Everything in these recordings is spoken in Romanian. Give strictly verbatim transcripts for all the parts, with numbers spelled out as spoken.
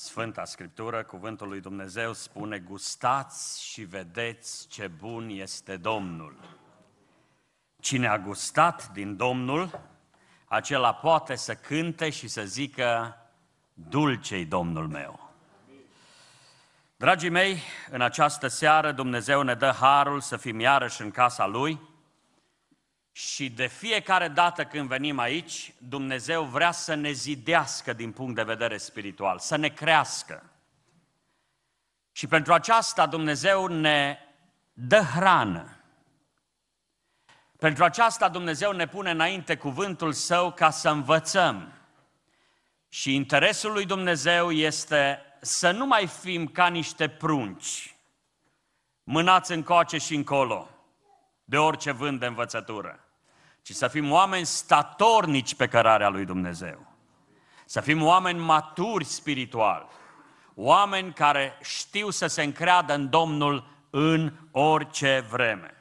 Sfânta Scriptură, cuvântul lui Dumnezeu spune: gustați și vedeți ce bun este Domnul. Cine a gustat din Domnul, acela poate să cânte și să zică: dulce-i Domnul meu. Dragii mei, în această seară Dumnezeu ne dă harul să fim iarăși în casa Lui și de fiecare dată când venim aici, Dumnezeu vrea să ne zidească din punct de vedere spiritual, să ne crească. Și pentru aceasta Dumnezeu ne dă hrană. Pentru aceasta Dumnezeu ne pune înainte cuvântul Său ca să învățăm. Și interesul lui Dumnezeu este să nu mai fim ca niște prunci, mânați încoace și încolo, de orice vânt de învățătură, ci să fim oameni statornici pe cărarea lui Dumnezeu. Să fim oameni maturi spiritual, oameni care știu să se încreadă în Domnul în orice vreme.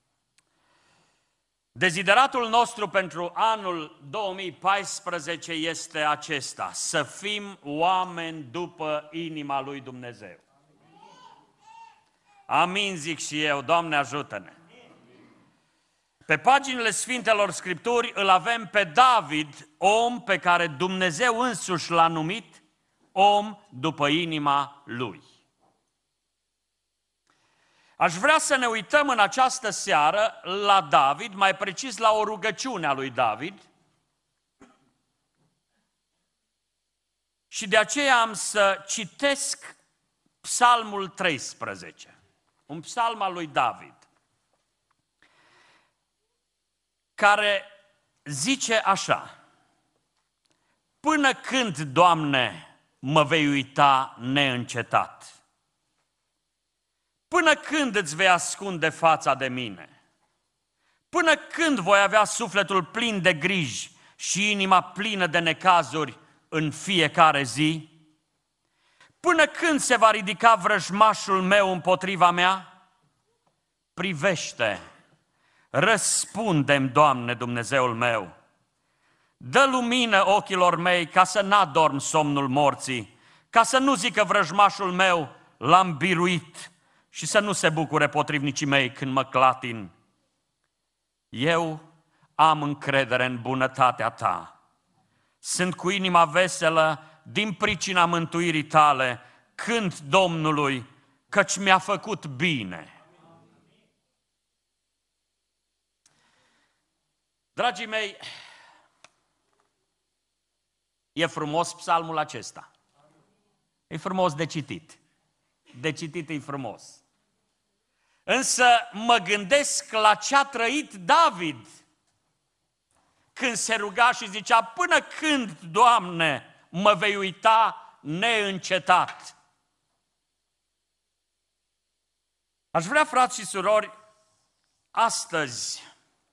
Dezideratul nostru pentru anul două mii paisprezece este acesta: să fim oameni după inima lui Dumnezeu. Amin, zic și eu, Doamne ajută-ne! Pe paginile Sfintelor Scripturi îl avem pe David, om pe care Dumnezeu însuși l-a numit om după inima lui. Aș vrea să ne uităm în această seară la David, mai precis la o rugăciune a lui David. Și de aceea am să citesc Psalmul treisprezece, un psalm al lui David, care zice așa: până când, Doamne, mă vei uita neîncetat? Până când îți vei ascunde fața de mine? Până când voi avea sufletul plin de griji și inima plină de necazuri în fiecare zi? Până când se va ridica vrăjmașul meu împotriva mea? Privește, răspunde-mi, Doamne, Dumnezeul meu. Dă lumină ochilor mei ca să n-adorm somnul morții, ca să nu zică vrăjmașul meu: l-am biruit, și să nu se bucure potrivnicii mei când mă clatin. Eu am încredere în bunătatea Ta. Sunt cu inima veselă din pricina mântuirii Tale. Cânt Domnului, căci mi-a făcut bine. Dragii mei, e frumos psalmul acesta. E frumos de citit. De citit e frumos. Însă mă gândesc la ce a trăit David când se ruga și zicea: până când, Doamne, mă vei uita neîncetat? Aș vrea, frați și surori, astăzi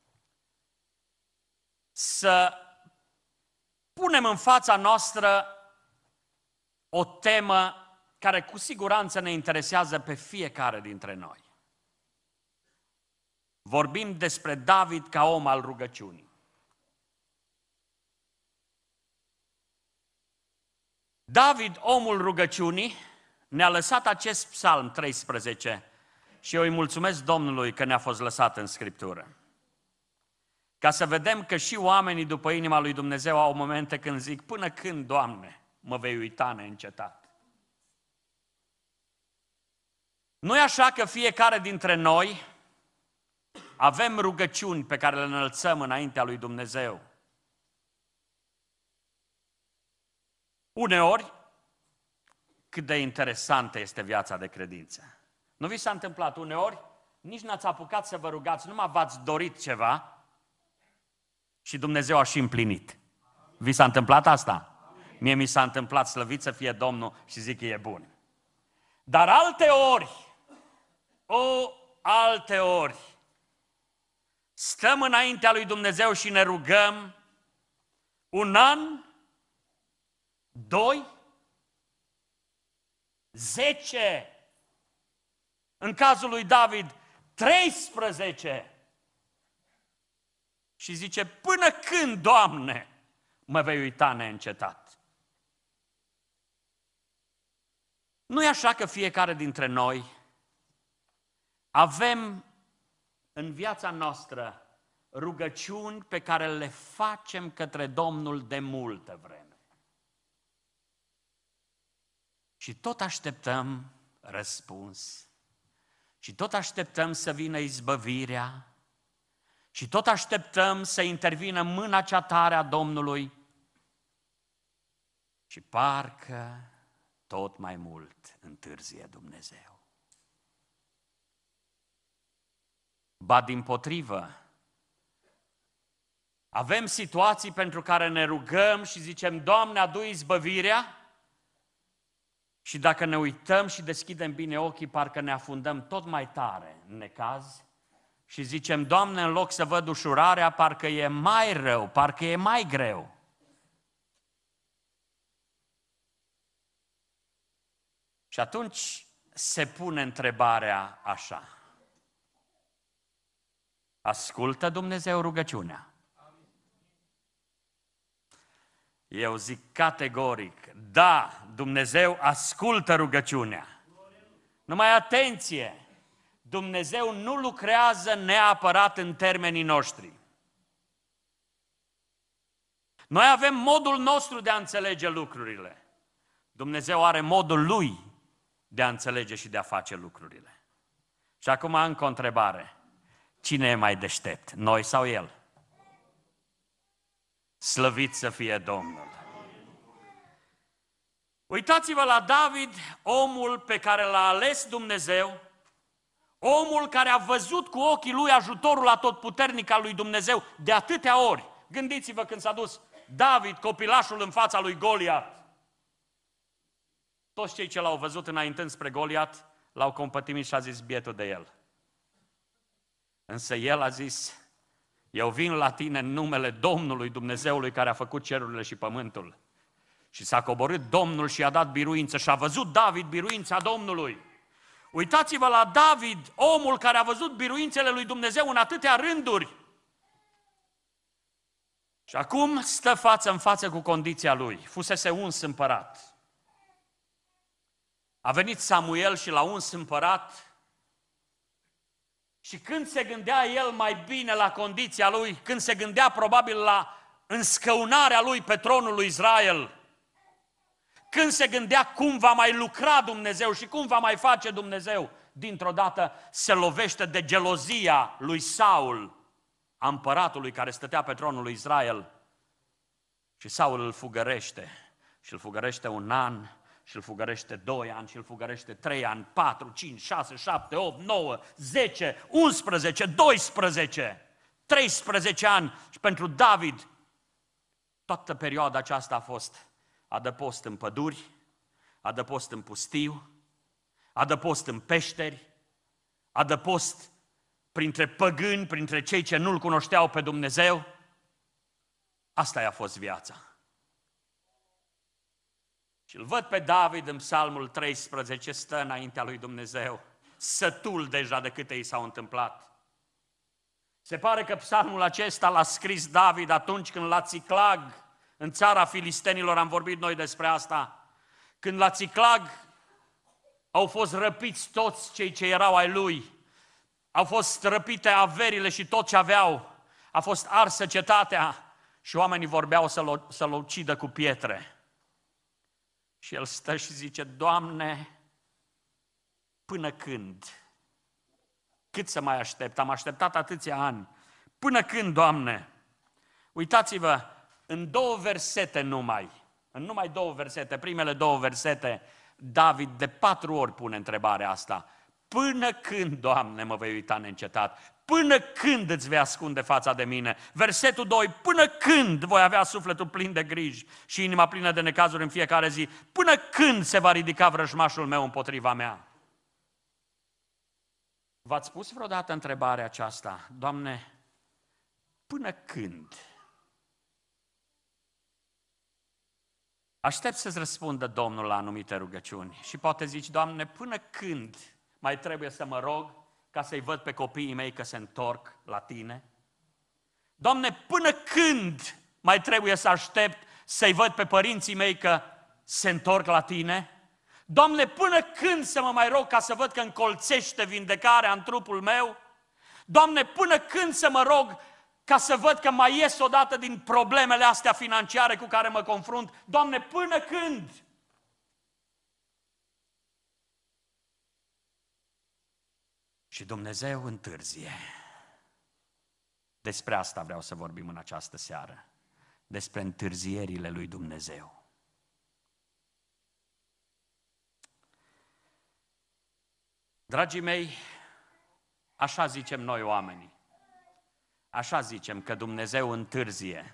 să punem în fața noastră o temă care cu siguranță ne interesează pe fiecare dintre noi. Vorbim despre David ca om al rugăciunii. David, omul rugăciunii, ne-a lăsat acest psalm treisprezece și eu îi mulțumesc Domnului că ne-a fost lăsat în Scriptură. Ca să vedem că și oamenii după inima lui Dumnezeu au momente când zic: până când, Doamne, mă vei uita neîncetat? Nu e așa că fiecare dintre noi avem rugăciuni pe care le înălțăm înaintea lui Dumnezeu? Uneori, cât de interesantă este viața de credință. Nu vi s-a întâmplat uneori? Nici n-ați apucat să vă rugați, numai v-ați dorit ceva și Dumnezeu a și împlinit. Vi s-a întâmplat asta? Mie mi s-a întâmplat, slăvit să fie Domnul, și zic că e bun. Dar alte ori, o, alte ori, stăm înaintea lui Dumnezeu și ne rugăm un an, doi, zece, în cazul lui David, treisprezece. Și zice: până când, Doamne, mă vei uita neîncetat? Nu e așa că fiecare dintre noi avem în viața noastră rugăciuni pe care le facem către Domnul de multă vreme. Și tot așteptăm răspuns. Și tot așteptăm să vină izbăvirea. Și tot așteptăm să intervină mâna cea tare a Domnului. Și parcă tot mai mult întârzie Dumnezeu. Ba dimpotrivă, avem situații pentru care ne rugăm și zicem, Doamne, adu izbăvirea, și dacă ne uităm și deschidem bine ochii, parcă ne afundăm tot mai tare în necaz și zicem, Doamne, în loc să văd ușurarea, parcă e mai rău, parcă e mai greu. Și atunci se pune întrebarea așa. Ascultă Dumnezeu rugăciunea? Eu zic categoric, da, Dumnezeu ascultă rugăciunea. Numai atenție, Dumnezeu nu lucrează neapărat în termenii noștri. Noi avem modul nostru de a înțelege lucrurile. Dumnezeu are modul Lui de a înțelege și de a face lucrurile. Și acum încă o întrebare. Cine e mai deștept, noi sau El? Slăvit să fie Domnul! Uitați-vă la David, omul pe care l-a ales Dumnezeu, omul care a văzut cu ochii lui ajutorul atotputernic al lui Dumnezeu de atâtea ori. Gândiți-vă când s-a dus David, copilașul, în fața lui Goliat. Toți cei ce l-au văzut înaintând spre Goliat l-au compătimit și a zis bietul de el. Însă el a zis, eu vin la tine în numele Domnului Dumnezeului care a făcut cerurile și pământul. Și s-a coborât Domnul și i-a dat biruință și a văzut David biruința Domnului. Uitați-vă la David, omul care a văzut biruințele lui Dumnezeu în atâtea rânduri. Și acum stă față în față cu condiția lui. Fusese uns împărat. A venit Samuel și l-a uns împărat. Și când se gândea el mai bine la condiția lui, când se gândea probabil la înscăunarea lui pe tronul lui Israel, când se gândea cum va mai lucra Dumnezeu și cum va mai face Dumnezeu, dintr-o dată se lovește de gelozia lui Saul, a împăratului care stătea pe tronul lui Israel. Și Saul îl fugărește și îl fugărește un an, și îl fugărește doi ani, și îl fugărește trei ani, patru, cinci, șase, șapte, opt, nouă, zece, unsprezece, doisprezece, treisprezece ani. Și pentru David, toată perioada aceasta a fost adăpost în păduri, adăpost în pustiu, adăpost în peșteri, adăpost printre păgâni, printre cei ce nu-L cunoșteau pe Dumnezeu. Asta i-a fost viața. Și îl văd pe David în Psalmul treisprezece, stă înaintea lui Dumnezeu, sătul deja de câte i s-au întâmplat. Se pare că psalmul acesta l-a scris David atunci când la Țiclag, în țara filistenilor, am vorbit noi despre asta, când la Țiclag au fost răpiți toți cei ce erau ai lui, au fost răpite averile și tot ce aveau, a fost arsă cetatea și oamenii vorbeau să-l, să-l ucidă cu pietre. Și el stă și zice, Doamne, până când? Cât să mai aștept? Am așteptat atâția ani. Până când, Doamne? Uitați-vă, în două versete numai, în numai două versete, primele două versete, David de patru ori pune întrebarea asta. Până când, Doamne, mă vei uita neîncetat? Până când îți vei ascunde fața de mine? Versetul doi, până când voi avea sufletul plin de griji și inima plină de necazuri în fiecare zi? Până când se va ridica vrăjmașul meu împotriva mea? V-ați pus vreodată întrebarea aceasta? Doamne, până când? Aștept să-ți răspundă Domnul la anumite rugăciuni și poate zici, Doamne, până când mai trebuie să mă rog ca să-i văd pe copiii mei că se întorc la Tine? Doamne, până când mai trebuie să aștept să-i văd pe părinții mei că se întorc la Tine? Doamne, până când să mă mai rog ca să văd că încolțește vindecarea în trupul meu? Doamne, până când să mă rog ca să văd că mai ies odată din problemele astea financiare cu care mă confrunt? Doamne, până când? Și Dumnezeu întârzie. Despre asta vreau să vorbim în această seară. Despre întârzierile lui Dumnezeu. Dragii mei, așa zicem noi oamenii. Așa zicem că Dumnezeu întârzie.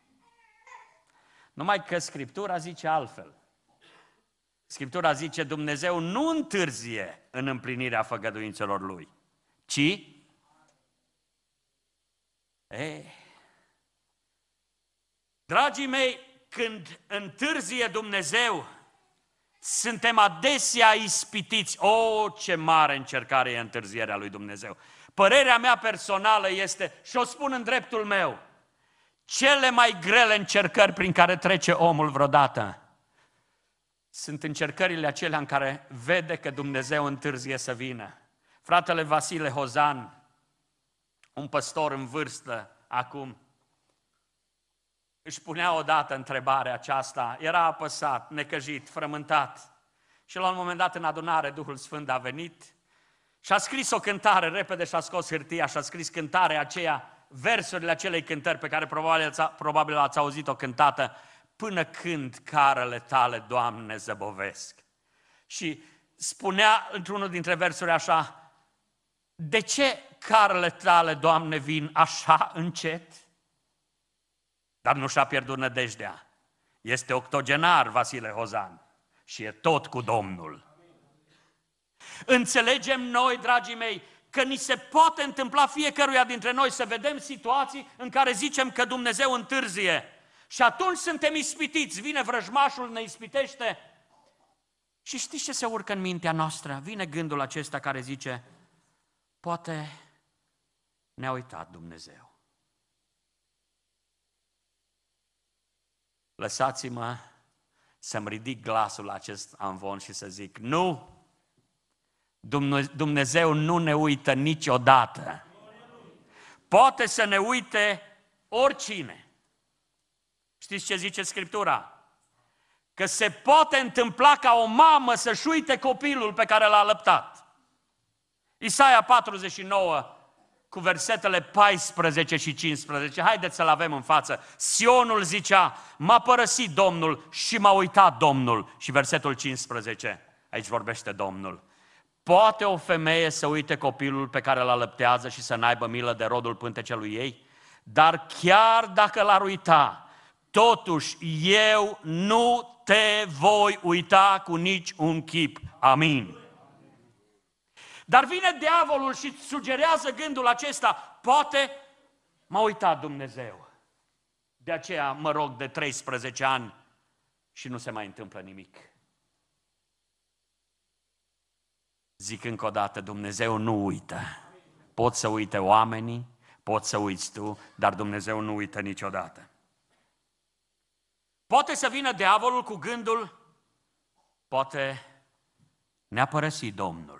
Numai că Scriptura zice altfel. Scriptura zice Dumnezeu nu întârzie în împlinirea făgăduințelor Lui, ci... Ei, dragii mei, când întârzie Dumnezeu, suntem adesea ispitiți. O, ce mare încercare e întârzierea lui Dumnezeu. Părerea mea personală este, și o spun în dreptul meu, cele mai grele încercări prin care trece omul vreodată sunt încercările acelea în care vede că Dumnezeu întârzie să vină. Fratele Vasile Hozan, un păstor în vârstă acum, își punea odată întrebarea aceasta, era apăsat, necăjit, frământat. Și la un moment dat în adunare Duhul Sfânt a venit și a scris o cântare, repede și-a scos hârtia și a scris cântarea aceea, versurile acelei cântări pe care probabil, probabil ați auzit-o cântată, până când carele tale, Doamne, zăbovesc. Și spunea într-unul dintre versuri așa, de ce carele tale, Doamne, vin așa încet? Dar nu și-a pierdut nădejdea. Este octogenar Vasile Hozan și e tot cu Domnul. Înțelegem noi, dragii mei, că ni se poate întâmpla fiecăruia dintre noi să vedem situații în care zicem că Dumnezeu întârzie. Și atunci suntem ispitiți, vine vrăjmașul, ne ispitește. Și știți ce se urcă în mintea noastră? Vine gândul acesta care zice, poate ne-a uitat Dumnezeu. Lăsați-mă să-mi ridic glasul la acest amvon și să zic, nu, Dumnezeu nu ne uită niciodată. Poate să ne uite oricine. Știți ce zice Scriptura? Că se poate întâmpla ca o mamă să-și uite copilul pe care l-a alăptat. Isaia patruzeci și nouă, cu versetele paisprezece și cincisprezece, haideți să-l avem în față. Sionul zicea, m-a părăsit Domnul și m-a uitat Domnul. Și versetul cincisprezece, aici vorbește Domnul. Poate o femeie să uite copilul pe care îl alăptează și să n-aibă milă de rodul pântecelui ei? Dar chiar dacă l-ar uita, totuși eu nu te voi uita cu nici un chip. Amin. Dar vine diavolul și sugerează gândul acesta, poate m-a uitat Dumnezeu. De aceea mă rog de treisprezece ani și nu se mai întâmplă nimic. Zic încă o dată, Dumnezeu nu uită. Pot să uite oamenii, pot să uiți tu, dar Dumnezeu nu uită niciodată. Poate să vină diavolul cu gândul, poate ne-a părăsit Domnul.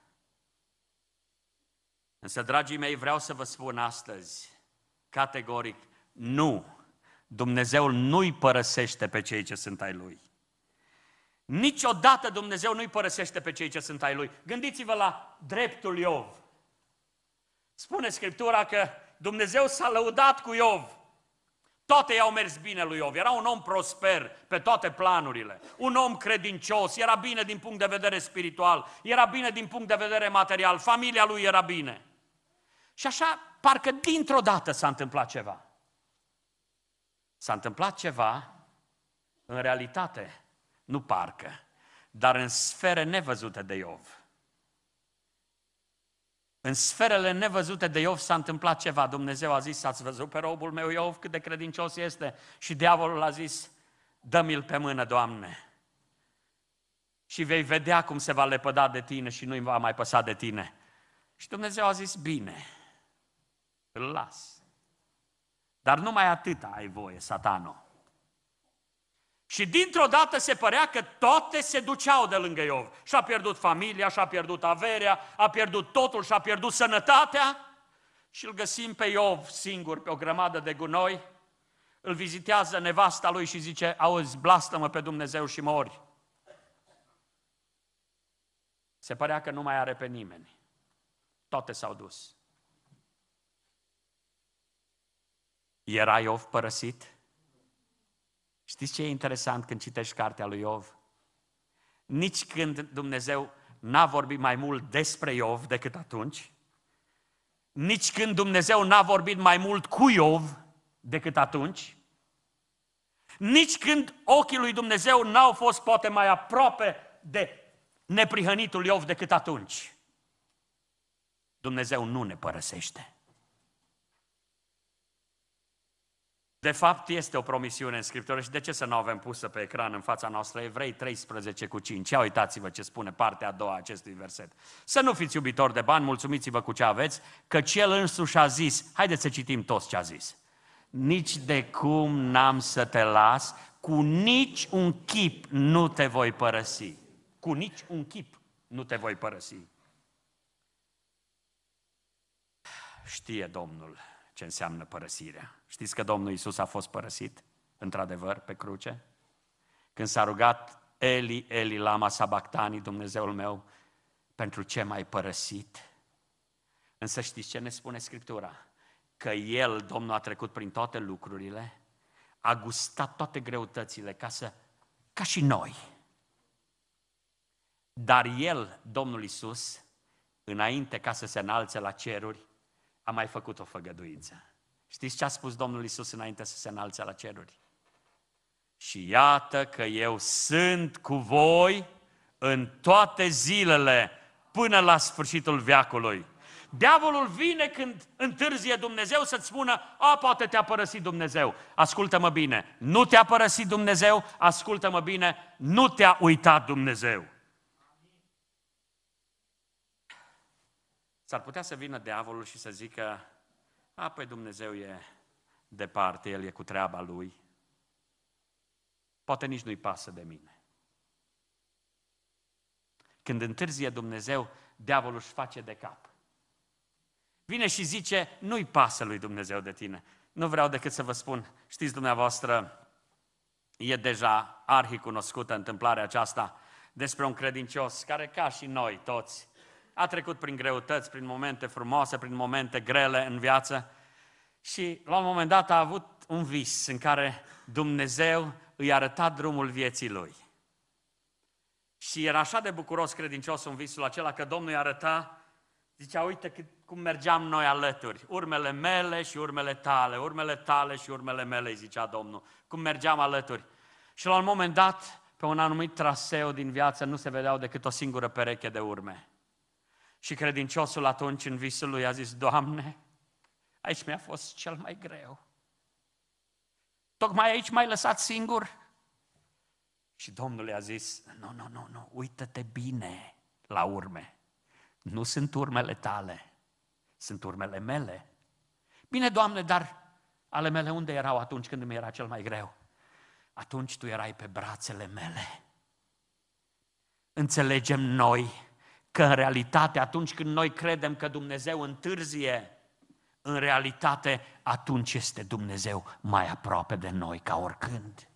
Însă, dragii mei, vreau să vă spun astăzi, categoric, nu, Dumnezeu nu-i părăsește pe cei ce sunt ai Lui. Niciodată Dumnezeu nu-i părăsește pe cei ce sunt ai Lui. Gândiți-vă la dreptul Iov. Spune Scriptura că Dumnezeu s-a lăudat cu Iov. Toate i-au mers bine lui Iov. Era un om prosper pe toate planurile. Un om credincios. Era bine din punct de vedere spiritual. Era bine din punct de vedere material. Familia lui era bine. Și așa, parcă dintr-o dată s-a întâmplat ceva. S-a întâmplat ceva, în realitate, nu parcă, dar în sfere nevăzute de Iov. În sferele nevăzute de Iov s-a întâmplat ceva. Dumnezeu a zis, ați văzut pe robul meu Iov cât de credincios este? Și diavolul a zis, dă-mi-l pe mână, Doamne. Și vei vedea cum se va lepăda de tine și nu-i va mai păsa de tine. Și Dumnezeu a zis, bine, îl las. Dar numai atâta ai voie, Satano. Și dintr-o dată se părea că toate se duceau de lângă Iov. Și-a pierdut familia, și-a pierdut averea, a pierdut totul, și-a pierdut sănătatea. Și îl găsim pe Iov singur pe o grămadă de gunoi. Îl vizitează nevasta lui și zice, auzi, blastă-mă pe Dumnezeu și mori. Se părea că nu mai are pe nimeni. Toate s-au dus. Era Iov părăsit? Știți ce e interesant când citești cartea lui Iov? Nici când Dumnezeu n-a vorbit mai mult despre Iov decât atunci, nici când Dumnezeu n-a vorbit mai mult cu Iov decât atunci, nici când ochii lui Dumnezeu n-au fost poate mai aproape de neprihănitul Iov decât atunci. Dumnezeu nu ne părăsește. De fapt, este o promisiune în Scriptură și de ce să nu o avem pusă pe ecran în fața noastră? Evrei treisprezece cu cinci. Ia uitați-vă ce spune partea a doua a acestui verset. Să nu fiți iubitori de bani, mulțumiți-vă cu ce aveți, căci El însuși a zis, haideți să citim toți ce a zis. Nici de cum n-am să te las, cu nici un chip nu te voi părăsi. Cu nici un chip nu te voi părăsi. Știe Domnul ce înseamnă părăsirea. Știți că Domnul Iisus a fost părăsit, într-adevăr, pe cruce? Când s-a rugat, Eli, Eli, lama sabactani, Dumnezeul meu, pentru ce m-ai părăsit? Însă știți ce ne spune Scriptura? Că El, Domnul, a trecut prin toate lucrurile, a gustat toate greutățile ca, să, ca și noi. Dar El, Domnul Iisus, înainte ca să se înalțe la ceruri, a mai făcut o făgăduință. Știți ce a spus Domnul Iisus înainte să se înalțe la ceruri? Și iată că eu sunt cu voi în toate zilele până la sfârșitul veacului. Diavolul vine când întârzie Dumnezeu să-ți spună, a, poate te-a părăsit Dumnezeu. Ascultă-mă bine, nu te-a părăsit Dumnezeu, ascultă-mă bine, nu te-a uitat Dumnezeu. S-ar putea să vină diavolul și să zică, a, păi Dumnezeu e departe, El e cu treaba Lui. Poate nici nu-i pasă de mine. Când întârzie Dumnezeu, diavolul își face de cap. Vine și zice, nu-i pasă lui Dumnezeu de tine. Nu vreau decât să vă spun, știți dumneavoastră, e deja arhicunoscută întâmplarea aceasta despre un credincios care, ca și noi toți, a trecut prin greutăți, prin momente frumoase, prin momente grele în viață și la un moment dat a avut un vis în care Dumnezeu îi arăta drumul vieții lui. Și era așa de bucuros credinciosul în visul acela că Domnul îi arăta, zicea, uite cât, cum mergeam noi alături, urmele mele și urmele tale, urmele tale și urmele mele, îi zicea Domnul, cum mergeam alături. Și la un moment dat, pe un anumit traseu din viață, nu se vedeau decât o singură pereche de urme. Și credinciosul atunci în visul lui a zis, Doamne, aici mi-a fost cel mai greu. Tocmai aici m-ai lăsat singur? Și Domnul i-a zis, nu, nu, nu, nu, uită-te bine la urme. Nu sunt urmele tale, sunt urmele mele. Bine, Doamne, dar ale mele unde erau atunci când mi era cel mai greu? Atunci Tu erai pe brațele mele. Înțelegem noi că în realitate atunci când noi credem că Dumnezeu întârzie, în realitate atunci este Dumnezeu mai aproape de noi ca oricând.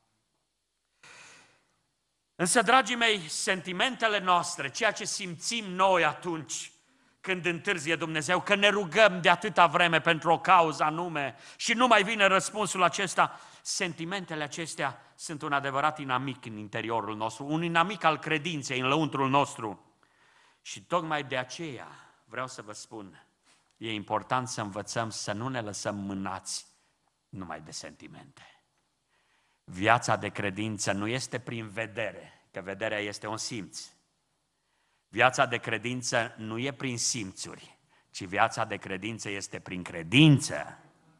Însă, dragii mei, sentimentele noastre, ceea ce simțim noi atunci când întârzie Dumnezeu, că ne rugăm de atâta vreme pentru o cauză anume și nu mai vine răspunsul acesta, sentimentele acestea sunt un adevărat inamic în interiorul nostru, un inamic al credinței în lăuntrul nostru. Și tocmai de aceea vreau să vă spun, e important să învățăm să nu ne lăsăm mânați numai de sentimente. Viața de credință nu este prin vedere, că vederea este un simț. Viața de credință nu e prin simțuri, ci viața de credință este prin credință.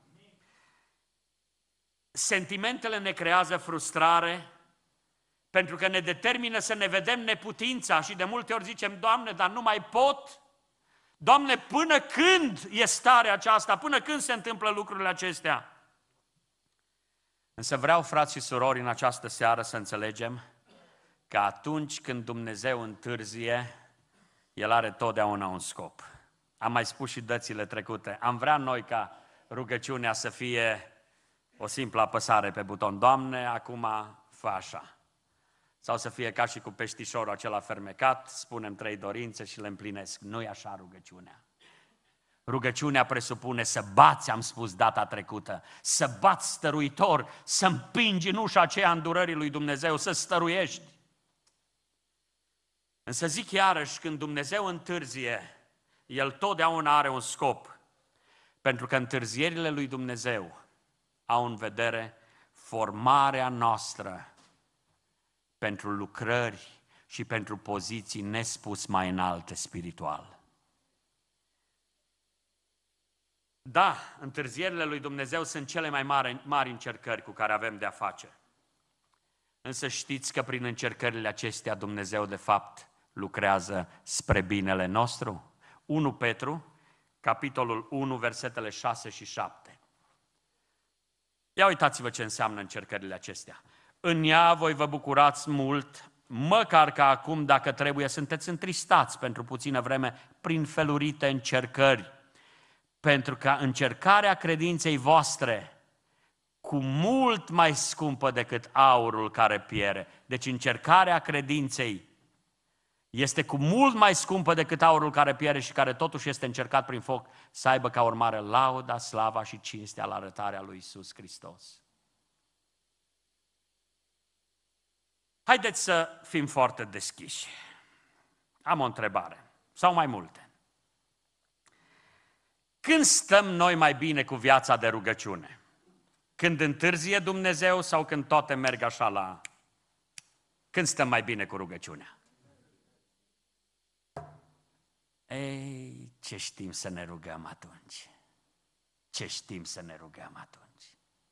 Sentimentele ne creează frustrare, pentru că ne determină să ne vedem neputința și de multe ori zicem, Doamne, dar nu mai pot. Doamne, până când e starea aceasta? Până când se întâmplă lucrurile acestea? Însă vreau, frați și surori, în această seară să înțelegem că atunci când Dumnezeu întârzie, El are totdeauna un scop. Am mai spus și dățile trecute. Am vrea noi ca rugăciunea să fie o simplă apăsare pe buton. Doamne, acum fă așa. Sau să fie ca și cu peștișorul acela fermecat, spunem trei dorințe și le împlinesc. Nu-i așa rugăciunea. Rugăciunea presupune să bați, am spus data trecută, să bați stăruitor, să împingi în ușa aceea îndurării lui Dumnezeu, să stăruiești. Însă zic iarăși, când Dumnezeu întârzie, El totdeauna are un scop, pentru că întârzierile lui Dumnezeu au în vedere formarea noastră pentru lucrări și pentru poziții nespus mai înalte spiritual. Da, întârzierile lui Dumnezeu sunt cele mai mari, mari încercări cu care avem de-a face. Însă știți că prin încercările acestea Dumnezeu de fapt lucrează spre binele nostru? unu Petru, capitolul unu, versetele șase și șapte. Ia uitați-vă ce înseamnă încercările acestea. În ea voi vă bucurați mult, măcar că acum, dacă trebuie, sunteți întristați pentru puțină vreme prin felurite încercări, pentru ca încercarea credinței voastre, cu mult mai scumpă decât aurul care piere, deci încercarea credinței este cu mult mai scumpă decât aurul care piere și care totuși este încercat prin foc, să aibă ca urmare lauda, slava și cinstea la arătarea lui Iisus Hristos. Haideți să fim foarte deschiși. Am o întrebare, sau mai multe. Când stăm noi mai bine cu viața de rugăciune? Când întârzie Dumnezeu sau când toate merg așa la... Când stăm mai bine cu rugăciunea? Ei, ce știm să ne rugăm atunci? Ce știm să ne rugăm atunci?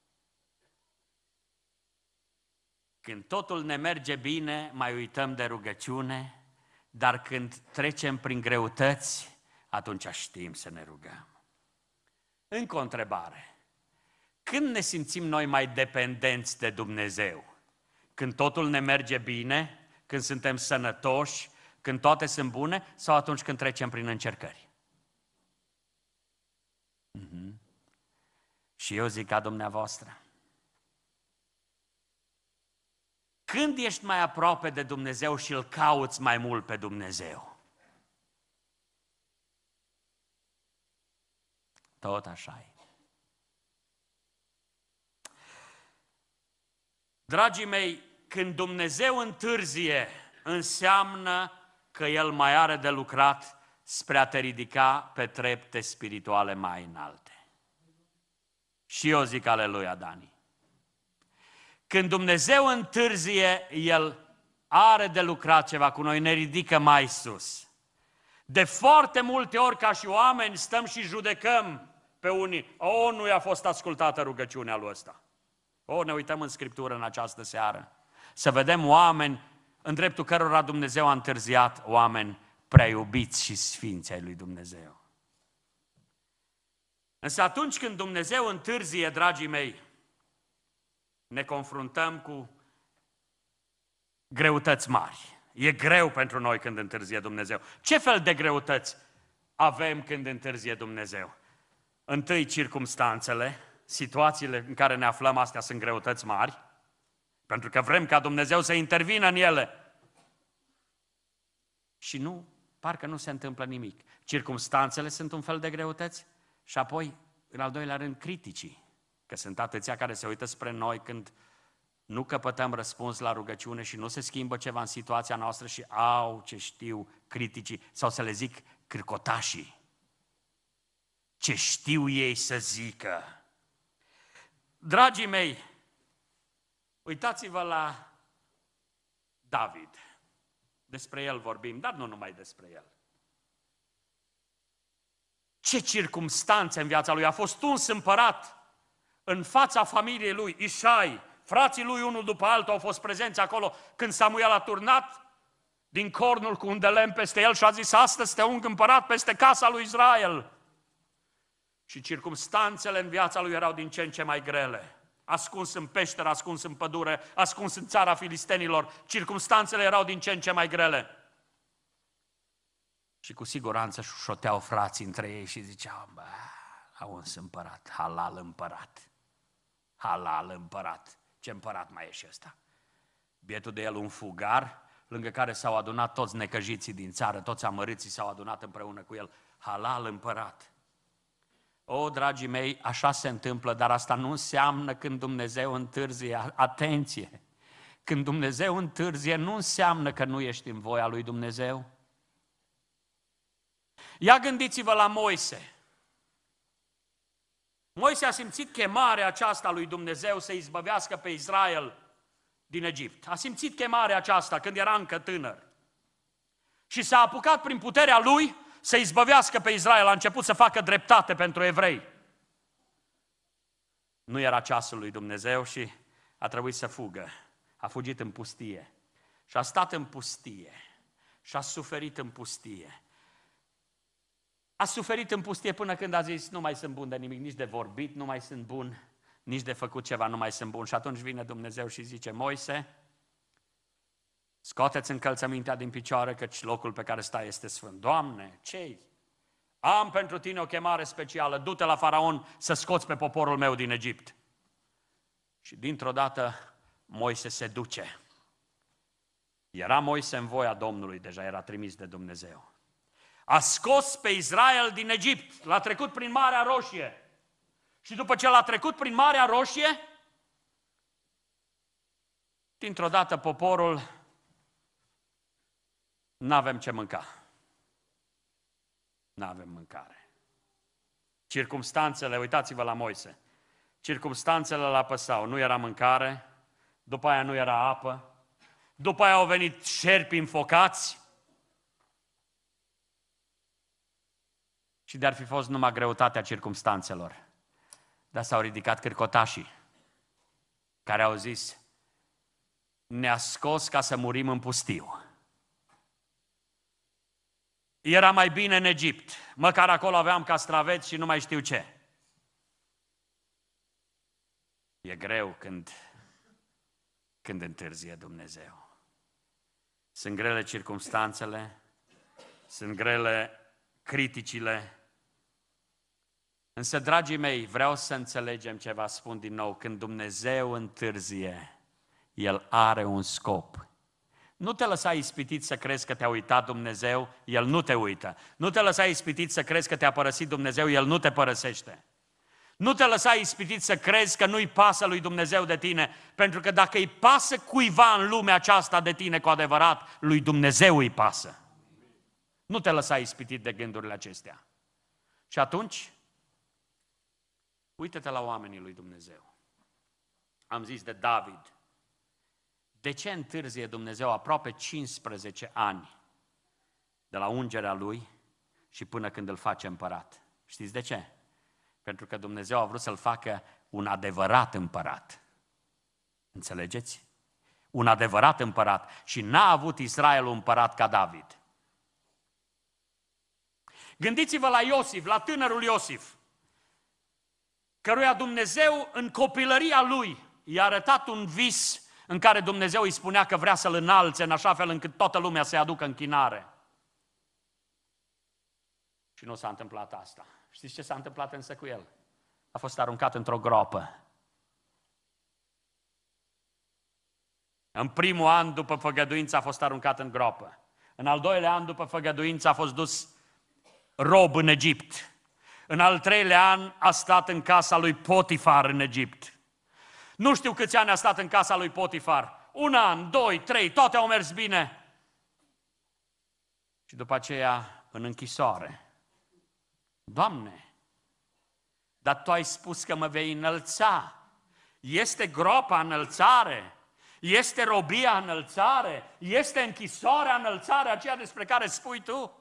Când totul ne merge bine, mai uităm de rugăciune, dar când trecem prin greutăți, atunci știm să ne rugăm. Încă o întrebare. Când ne simțim noi mai dependenți de Dumnezeu? Când totul ne merge bine, când suntem sănătoși, când toate sunt bune, sau atunci când trecem prin încercări? Mm-hmm. Și eu zic ca dumneavoastră. Când ești mai aproape de Dumnezeu și îl cauți mai mult pe Dumnezeu? Tot așa e. Dragii mei, când Dumnezeu întârzie, înseamnă că El mai are de lucrat spre a te ridica pe trepte spirituale mai înalte. Și eu zic aleluia, Dani. Când Dumnezeu întârzie, El are de lucrat ceva cu noi, ne ridică mai sus. De foarte multe ori, ca și oameni, stăm și judecăm pe unii. O, nu i-a fost ascultată rugăciunea lui ăsta. O, ne uităm în Scriptură în această seară. Să vedem oameni în dreptul cărora Dumnezeu a întârziat, oameni prea iubiți și sfinți ai lui Dumnezeu. Însă atunci când Dumnezeu întârzie, dragii mei, ne confruntăm cu greutăți mari. E greu pentru noi când întârzie Dumnezeu. Ce fel de greutăți avem când întârzie Dumnezeu? Întâi, circumstanțele, situațiile în care ne aflăm, astea sunt greutăți mari, pentru că vrem ca Dumnezeu să intervină în ele. Și nu, parcă nu se întâmplă nimic. Circumstanțele sunt un fel de greutăți și apoi, în al doilea rând, criticii. Că sunt atâția care se uită spre noi când nu căpătăm răspuns la rugăciune și nu se schimbă ceva în situația noastră și au, ce știu, criticii, sau să le zic, cârcotașii. Ce știu ei să zică. Dragii mei, uitați-vă la David. Despre el vorbim, dar nu numai despre el. Ce circumstanțe în viața lui. A fost uns împărat în fața familiei lui, Ișai. Frații lui, unul după altul, au fost prezenți acolo când Samuel a turnat din cornul cu un de lemn peste el și a zis, astăzi te ung împărat peste casa lui Israel. Și circumstanțele în viața lui erau din ce în ce mai grele. ascuns în peșteră, ascuns în pădure, ascuns în țara filistenilor. Circumstanțele erau din ce în ce mai grele. Și cu siguranță șușoteau frații între ei și ziceau, bă, auns împărat, halal împărat, halal împărat. Ce împărat mai e și ăsta? Bietul de el un fugar, lângă care s-au adunat toți necăjiții din țară, toți amărâții s-au adunat împreună cu el. Halal împărat. O, dragii mei, așa se întâmplă, dar asta nu înseamnă când Dumnezeu întârzie. Atenție! Când Dumnezeu întârzie, nu înseamnă că nu ești în voia lui Dumnezeu. Ia gândiți-vă la Moise. Moise a simțit chemarea aceasta lui Dumnezeu să izbăvească pe Israel din Egipt. A simțit chemarea aceasta când era încă tânăr. Și s-a apucat prin puterea lui să izbăvească pe Israel. A început să facă dreptate pentru evrei. Nu era ceasul lui Dumnezeu și a trebuit să fugă. A fugit în pustie. Și a stat în pustie. Și a suferit în pustie. A suferit în pustie până când a zis, nu mai sunt bun de nimic, nici de vorbit, nu mai sunt bun, nici de făcut ceva, nu mai sunt bun. Și atunci vine Dumnezeu și zice, Moise, scoateți încălțămintea din picioare, căci locul pe care stai este sfânt. Doamne, ce-i? Am pentru tine o chemare specială, du-te la Faraon să scoți pe poporul meu din Egipt. Și dintr-o dată Moise se duce. Era Moise în voia Domnului, deja era trimis de Dumnezeu. A scos pe Israel din Egipt, l-a trecut prin Marea Roșie. Și după ce l-a trecut prin Marea Roșie, dintr-o dată poporul, n-avem ce mânca. N-avem mâncare. Circumstanțele, uitați-vă la Moise, circumstanțele l apăsau, nu era mâncare, după aia nu era apă, după aia au venit șerpi înfocați, și de-ar fi fost numai greutatea circumstanțelor. Dar s-au ridicat cârcotașii, care au zis, ne-a scos ca să murim în pustiu. Era mai bine în Egipt, măcar acolo aveam castraveți și nu mai știu ce. E greu când, când întârzie Dumnezeu. Sunt grele circumstanțele, sunt grele criticile. Însă, dragii mei, vreau să înțelegem ceva, spun din nou, când Dumnezeu întârzie, El are un scop. Nu te lăsa ispitit să crezi că te-a uitat Dumnezeu, El nu te uită. Nu te lăsa ispitit să crezi că te-a părăsit Dumnezeu, El nu te părăsește. Nu te lăsa ispitit să crezi că nu-i pasă lui Dumnezeu de tine, pentru că dacă îi pasă cuiva în lumea aceasta de tine cu adevărat, lui Dumnezeu îi pasă. Nu te lăsa ispitit de gândurile acestea. Și atunci, uită-te la oamenii lui Dumnezeu. Am zis de David. De ce întârzie Dumnezeu aproape cincisprezece ani de la ungerea lui și până când îl face împărat? Știți de ce? Pentru că Dumnezeu a vrut să-l facă un adevărat împărat. Înțelegeți? Un adevărat împărat. Și n-a avut Israel un împărat ca David. Gândiți-vă la Iosif, la tânărul Iosif, căruia Dumnezeu în copilăria lui i-a arătat un vis în care Dumnezeu îi spunea că vrea să-l înalțe în așa fel încât toată lumea să-i aducă închinare. Și nu s-a întâmplat asta. Știți ce s-a întâmplat însă cu el? A fost aruncat într-o groapă. În primul an după făgăduință a fost aruncat în groapă. În al doilea an după făgăduință a fost dus rob în Egipt. În al treilea an a stat în casa lui Potifar în Egipt. Nu știu câți ani a stat în casa lui Potifar. Un an, doi, trei, toate au mers bine. Și după aceea în închisoare. Doamne, dar Tu ai spus că mă vei înălța. Este groapa înălțare? Este robia înălțare? Este închisoarea înălțare, aceea despre care spui Tu?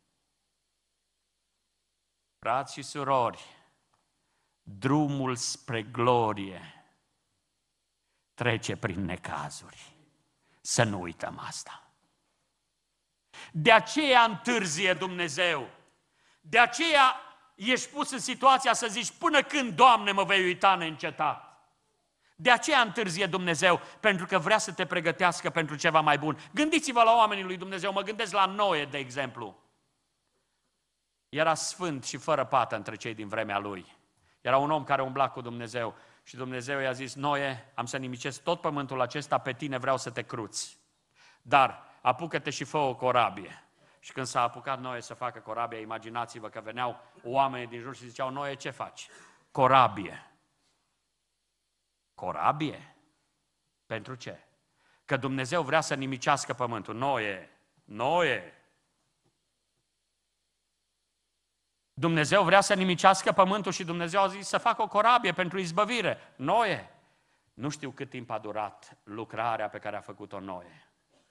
Frați și surori, drumul spre glorie trece prin necazuri. Să nu uităm asta. De aceea întârzie Dumnezeu. De aceea ești pus în situația să zici, până când, Doamne, mă vei uita neîncetat? De aceea întârzie Dumnezeu, pentru că vrea să te pregătească pentru ceva mai bun. Gândiți-vă la oamenii lui Dumnezeu, mă gândesc la Noe, de exemplu. Era sfânt și fără pată între cei din vremea lui. Era un om care umbla cu Dumnezeu și Dumnezeu i-a zis, Noe, am să nimicesc tot pământul acesta, pe tine vreau să te cruți. Dar apucă-te și fă o corabie. Și când s-a apucat Noe să facă corabie, imaginați-vă că veneau oamenii din jur și ziceau, Noe, ce faci? Corabie. Corabie? Pentru ce? Că Dumnezeu vrea să nimicească pământul. Noe, Noe. Dumnezeu vrea să nimicească pământul și Dumnezeu a zis să facă o corabie pentru izbăvire. Noe. Nu știu cât timp a durat lucrarea pe care a făcut-o Noe.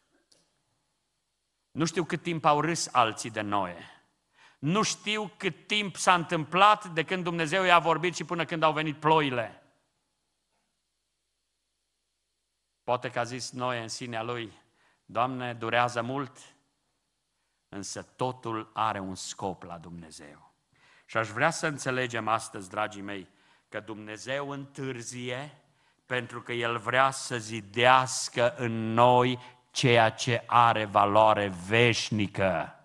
Nu știu cât timp au râs alții de Noe. Nu știu cât timp s-a întâmplat de când Dumnezeu i-a vorbit și până când au venit ploile. Poate că a zis Noe în sinea lui, Doamne, durează mult, însă totul are un scop la Dumnezeu. Și aș vrea să înțelegem astăzi, dragii mei, că Dumnezeu întârzie pentru că El vrea să zidească în noi ceea ce are valoare veșnică.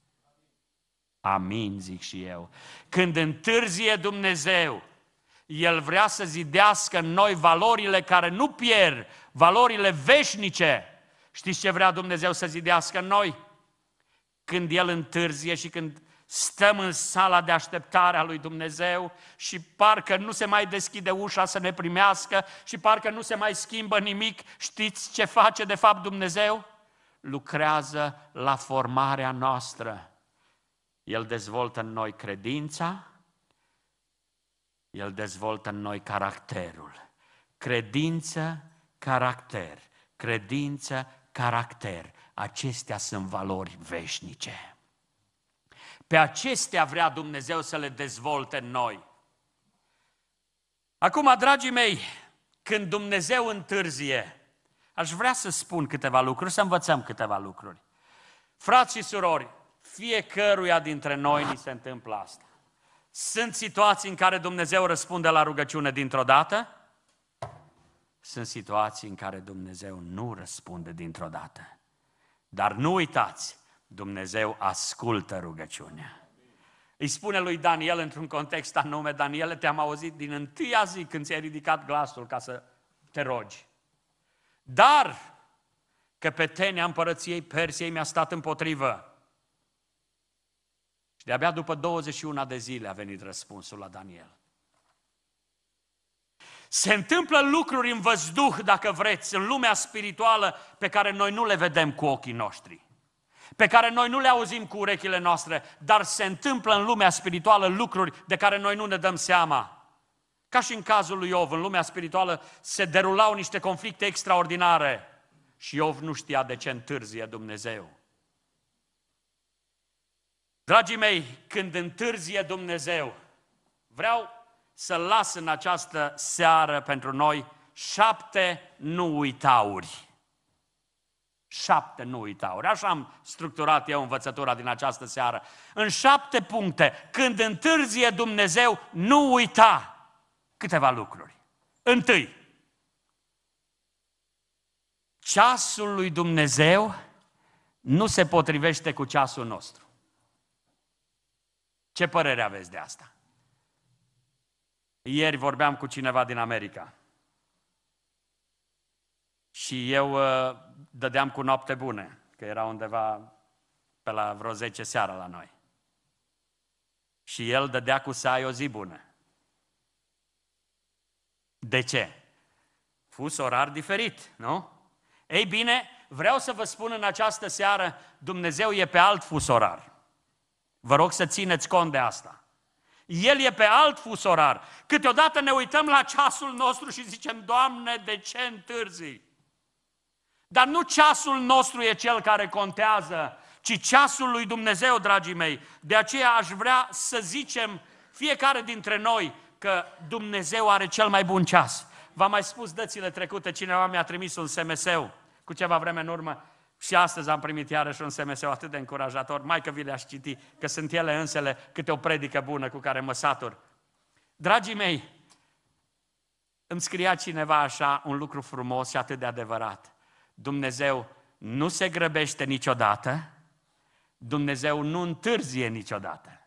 Amin, zic și eu. Când întârzie Dumnezeu, El vrea să zidească în noi valorile care nu pierd, valorile veșnice. Știți ce vrea Dumnezeu să zidească în noi? Când El întârzie și când stăm în sala de așteptare a lui Dumnezeu și parcă nu se mai deschide ușa să ne primească și parcă nu se mai schimbă nimic, știți ce face de fapt Dumnezeu? Lucrează la formarea noastră. El dezvoltă în noi credința, El dezvoltă în noi caracterul. Credință, caracter. Credință, caracter. Acestea sunt valori veșnice. Pe acestea vrea Dumnezeu să le dezvolte în noi. Acum, dragii mei, când Dumnezeu întârzie, aș vrea să spun câteva lucruri, să învățăm câteva lucruri. Frați și surori, fiecăruia dintre noi ni se întâmplă asta. Sunt situații în care Dumnezeu răspunde la rugăciune dintr-o dată, sunt situații în care Dumnezeu nu răspunde dintr-o dată. Dar nu uitați, Dumnezeu ascultă rugăciunea. Îi spune lui Daniel într-un context anume, Daniel, te-am auzit din întâia zi când ți-ai ridicat glasul ca să te rogi. Dar căpetenia împărăției Persiei mi-a stat împotrivă. Și de-abia după douăzeci și unu de zile a venit răspunsul la Daniel. Se întâmplă lucruri în văzduh, dacă vreți, în lumea spirituală pe care noi nu le vedem cu ochii noștri, pe care noi nu le auzim cu urechile noastre, dar se întâmplă în lumea spirituală lucruri de care noi nu ne dăm seama. Ca și în cazul lui Iov, în lumea spirituală se derulau niște conflicte extraordinare și Iov nu știa de ce întârzie Dumnezeu. Dragii mei, când întârzie Dumnezeu, vreau să las în această seară pentru noi șapte nu uitauri. Șapte nu uitauri. Așa am structurat eu învățătura din această seară. În șapte puncte, când întârzie Dumnezeu, nu uita câteva lucruri. Întâi, ceasul lui Dumnezeu nu se potrivește cu ceasul nostru. Ce părere aveți de asta? Ieri vorbeam cu cineva din America și eu uh, dădeam cu noapte bune, că era undeva pe la vreo zece seara la noi. Și el dădea cu seai o zi bună. De ce? Fus orar diferit, nu? Ei bine, vreau să vă spun în această seară, Dumnezeu e pe alt fus orar. Vă rog să țineți cont de asta. El e pe alt fus orar. Câteodată ne uităm la ceasul nostru și zicem, Doamne, de ce întârzi? Dar nu ceasul nostru e cel care contează, ci ceasul lui Dumnezeu, dragii mei. De aceea aș vrea să zicem fiecare dintre noi că Dumnezeu are cel mai bun ceas. V-am mai spus dățile trecute, cineva mi-a trimis un S M S-ul cu ceva vreme în urmă și astăzi am primit iarăși un S M S-ul atât de încurajator, mai că vi le-aș citi, că sunt ele însele câte o predică bună cu care mă satur. Dragii mei, Îmi scria cineva așa un lucru frumos și atât de adevărat. Dumnezeu nu se grăbește niciodată, Dumnezeu nu întârzie niciodată.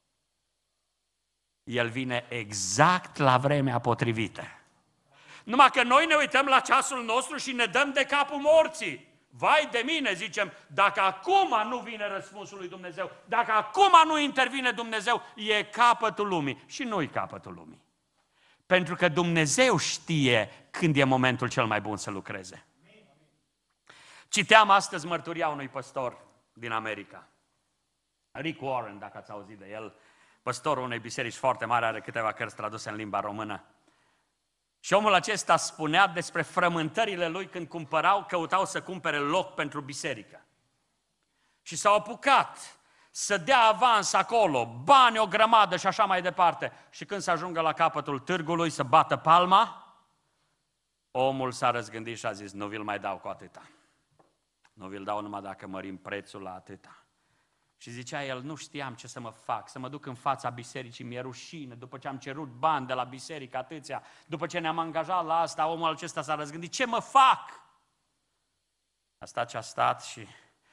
El vine exact la vremea potrivită. Numai că noi ne uităm la ceasul nostru și ne dăm de capul morții. Vai de mine, zicem, dacă acum nu vine răspunsul lui Dumnezeu, dacă acum nu intervine Dumnezeu, e capătul lumii. Și nu-i capătul lumii. Pentru că Dumnezeu știe când e momentul cel mai bun să lucreze. Citeam astăzi mărturia unui păstor din America. Rick Warren, dacă ați auzit de el, păstorul unei biserici foarte mari, are câteva cărți traduse în limba română. Și omul acesta spunea despre frământările lui când cumpărau, căutau să cumpere loc pentru biserică. Și s-au apucat să dea avans acolo, bani o grămadă și așa mai departe. Și când se ajungă la capătul târgului să bată palma, omul s-a răzgândit și a zis, nu vi-l mai dau cu atâta. Nu vi-l dau numai dacă mărim prețul la atâta. Și zicea el, nu știam ce să mă fac, să mă duc în fața bisericii, mi-e rușine, după ce am cerut bani de la biserică atâția, după ce ne-am angajat la asta, omul acesta s-a răzgândit, ce mă fac? A stat ce a stat și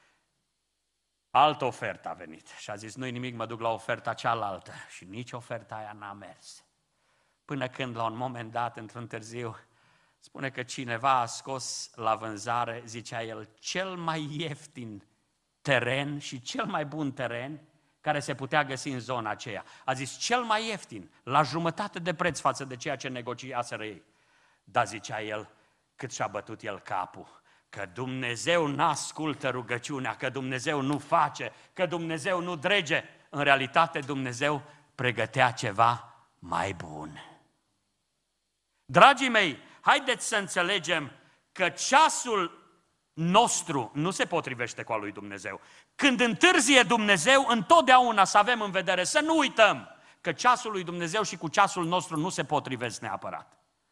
altă ofertă a venit și a zis, nu-i nimic, mă duc la oferta cealaltă. Și nici oferta aia n-a mers. Până când, la un moment dat, într-un târziu, spune că cineva a scos la vânzare, zicea el, cel mai ieftin teren și cel mai bun teren care se putea găsi în zona aceea. A zis, cel mai ieftin, la jumătate de preț față de ceea ce negociaseră ei. Dar zicea el, cât și-a bătut el capul, că Dumnezeu n-ascultă rugăciunea, că Dumnezeu nu face, că Dumnezeu nu drege. În realitate Dumnezeu pregătea ceva mai bun. Dragii mei, haideți să înțelegem că ceasul nostru nu se potrivește cu al lui Dumnezeu. Când întârzie Dumnezeu, întotdeauna să avem în vedere, să nu uităm că ceasul lui Dumnezeu și cu ceasul nostru nu se potrivesc neapărat.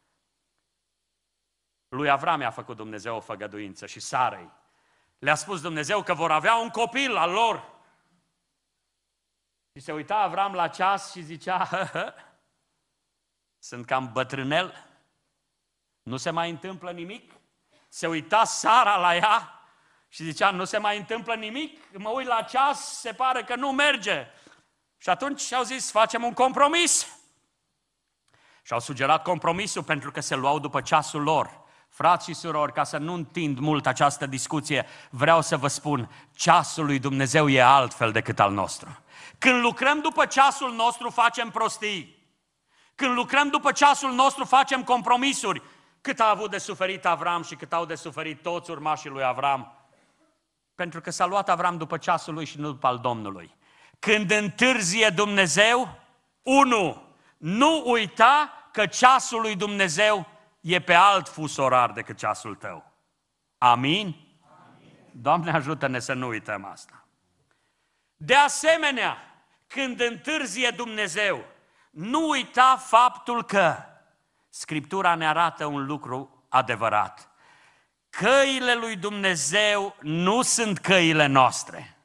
Lui Avram i-a făcut Dumnezeu o făgăduință și Sarei. Le-a spus Dumnezeu că vor avea un copil al lor. Și se uita Avram la ceas și zicea, hă, hă, sunt cam bătrânel, nu se mai întâmplă nimic. Se uita Sara la ea și zicea, nu se mai întâmplă nimic, mă uit la ceas, se pare că nu merge. Și atunci au zis, facem un compromis. Și au sugerat compromisul pentru că se luau după ceasul lor. Frați și surori, ca să nu întind mult această discuție, vreau să vă spun, ceasul lui Dumnezeu e altfel decât al nostru. Când lucrăm după ceasul nostru, facem prostii. Când lucrăm după ceasul nostru, facem compromisuri. Cât a avut de suferit Avram și cât au de suferit toți urmașii lui Avram. Pentru că s-a luat Avram după ceasul lui și nu după al Domnului. Când întârzie Dumnezeu, unu, nu uita că ceasul lui Dumnezeu e pe alt fus orar decât ceasul tău. Amin? Amin. Doamne, ajută-ne să nu uităm asta. De asemenea, când întârzie Dumnezeu, nu uita faptul că Scriptura ne arată un lucru adevărat. Căile lui Dumnezeu nu sunt căile noastre.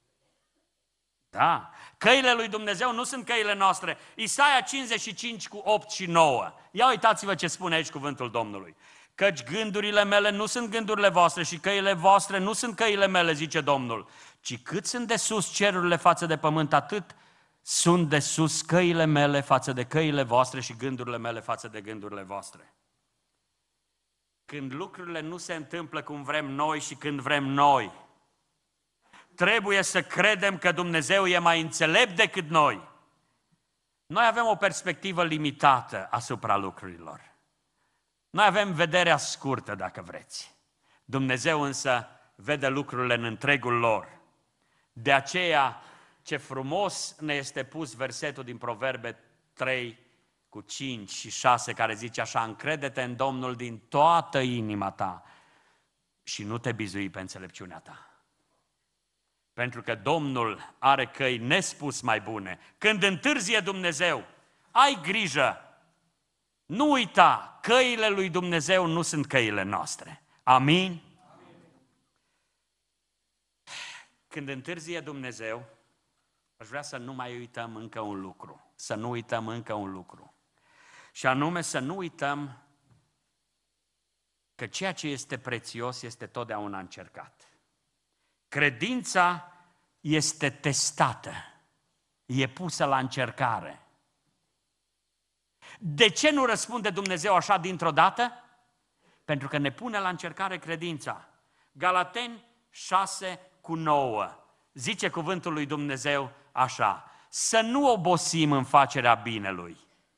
Da, căile lui Dumnezeu nu sunt căile noastre. Isaia cincizeci și cinci cu opt și nouă. Ia uitați-vă ce spune aici cuvântul Domnului. Căci gândurile mele nu sunt gândurile voastre și căile voastre nu sunt căile mele, zice Domnul. Ci cât sunt de sus cerurile față de pământ, atât sunt de sus căile mele față de căile voastre și gândurile mele față de gândurile voastre. Când lucrurile nu se întâmplă cum vrem noi și când vrem noi, trebuie să credem că Dumnezeu e mai înțelept decât noi. Noi avem o perspectivă limitată asupra lucrurilor. Noi avem vederea scurtă, dacă vreți. Dumnezeu însă vede lucrurile în întregul lor. De aceea, ce frumos ne este pus versetul din Proverbe trei cu cinci și șase, care zice așa, încrede-te în Domnul din toată inima ta și nu te bizui pe înțelepciunea ta. Pentru că Domnul are căi nespus mai bune. Când întârzie Dumnezeu, ai grijă, nu uita, căile lui Dumnezeu nu sunt căile noastre. Amin? Amin. Când întârzie Dumnezeu, aș vrea să nu mai uităm încă un lucru, să nu uităm încă un lucru. Și anume să nu uităm că ceea ce este prețios este totdeauna încercat. Credința este testată, e pusă la încercare. De ce nu răspunde Dumnezeu așa dintr-o dată? Pentru că ne pune la încercare credința. Galateni șase cu nouă. Zice cuvântul lui Dumnezeu așa: să nu obosim în facerea binelui.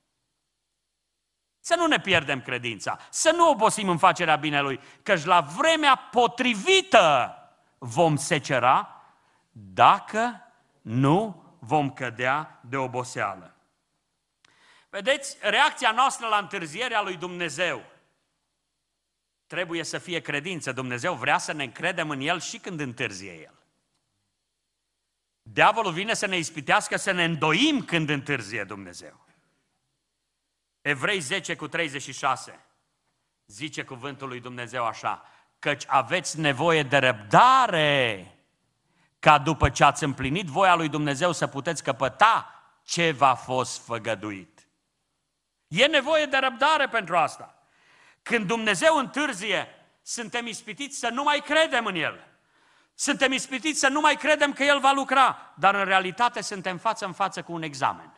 Să nu ne pierdem credința, să nu obosim în facerea binelui, căci la vremea potrivită vom secera dacă nu vom cădea de oboseală. Vedeți, reacția noastră la întârzierea lui Dumnezeu trebuie să fie credință. Dumnezeu vrea să ne încredem în El și când întârzie El. Diavolul vine să ne ispitească să ne îndoim când întârzie Dumnezeu. Evrei zece cu treizeci și șase zice cuvântul lui Dumnezeu așa: căci aveți nevoie de răbdare ca după ce ați împlinit voia lui Dumnezeu să puteți căpăta ce v-a fost făgăduit. E nevoie de răbdare pentru asta. Când Dumnezeu întârzie, suntem ispitiți să nu mai credem în El. Suntem ispitiți să nu mai credem că El va lucra, dar în realitate suntem față în față cu un examen.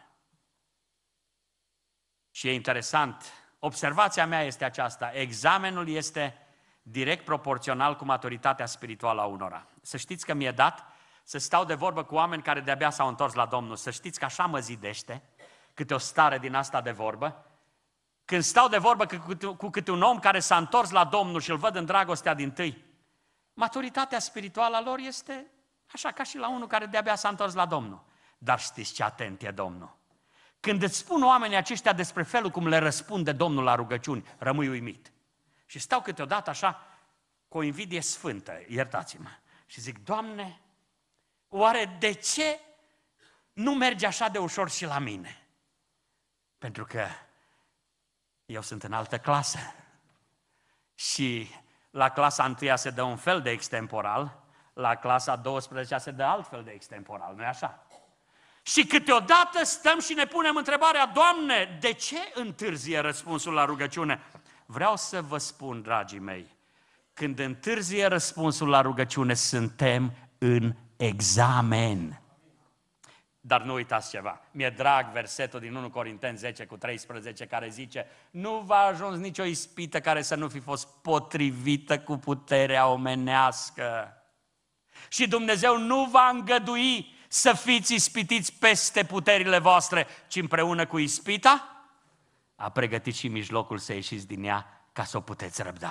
Și e interesant, observația mea este aceasta: examenul este direct proporțional cu maturitatea spirituală a unora. Să știți că mi-e dat să stau de vorbă cu oameni care de-abia s-au întors la Domnul. Să știți că așa mă zidește câte o stare din asta de vorbă. Când stau de vorbă cu câte un om care s-a întors la Domnul și îl văd în dragostea dintâi, maturitatea spirituală a lor este așa ca și la unul care de-abia s-a întors la Domnul. Dar știți ce atent e Domnul? Când îți spun oamenii aceștia despre felul cum le răspunde Domnul la rugăciuni, rămâi uimit. Și stau câteodată așa, cu o invidie sfântă, iertați-mă, și zic: Doamne, oare de ce nu merge așa de ușor și la mine? Pentru că eu sunt în altă clasă și la clasa întâia se dă un fel de extemporal, la clasa a douăsprezecea se dă alt fel de extemporal, nu-i așa? Și câteodată stăm și ne punem întrebarea: Doamne, de ce întârzie răspunsul la rugăciune? Vreau să vă spun, dragii mei, când întârzie răspunsul la rugăciune, suntem în examen. Dar nu uitați ceva, mi-e drag versetul din unu Corinteni zece cu treisprezece care zice: nu v-a ajuns nicio ispită care să nu fi fost potrivită cu puterea omenească. Și Dumnezeu nu va îngădui să fiți ispitiți peste puterile voastre, ci împreună cu ispita a pregătit și mijlocul să ieșiți din ea ca să o puteți răbda.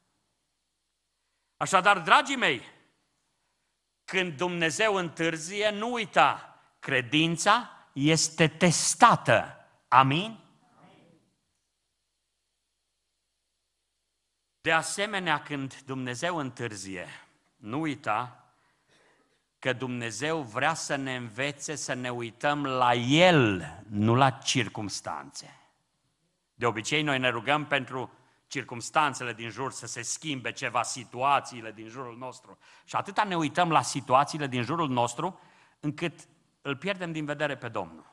Așadar, dragii mei, când Dumnezeu întârzie, nu uita, credința este testată. Amin? De asemenea, când Dumnezeu întârzie, nu uita că Dumnezeu vrea să ne învețe să ne uităm la El, nu la circumstanțe. De obicei, noi ne rugăm pentru circumstanțele din jur să se schimbe ceva, situațiile din jurul nostru. Și atâta ne uităm la situațiile din jurul nostru, încât îl pierdem din vedere pe Domnul.